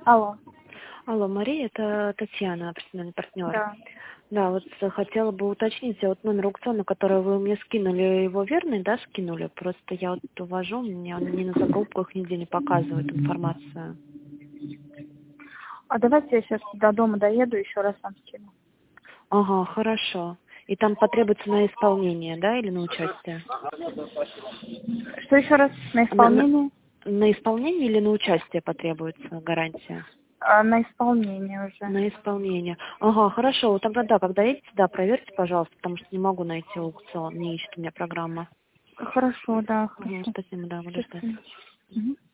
Алло. Алло, Мария, это Татьяна, профессиональный партнер. Да. Да, вот хотела бы уточнить, вот номер аукциона, который вы мне скинули, его верный, да, скинули? Просто я вот увожу, у меня он ни на закупках нигде не показывает информацию. А давайте я сейчас до дома доеду, еще раз вам скину. Ага, хорошо. И там потребуется на исполнение, да, или на участие? Что еще раз? На На, на, исполнение? на исполнение или на участие потребуется гарантия? На исполнение уже. На исполнение. Ага, хорошо. Вот тогда, да, когда едете, да, проверьте, пожалуйста, потому что не могу найти аукцион, не ищет у меня программа. Хорошо, да, Угу, хорошо. спасибо, да, буду ждать. Спасибо. Мгм.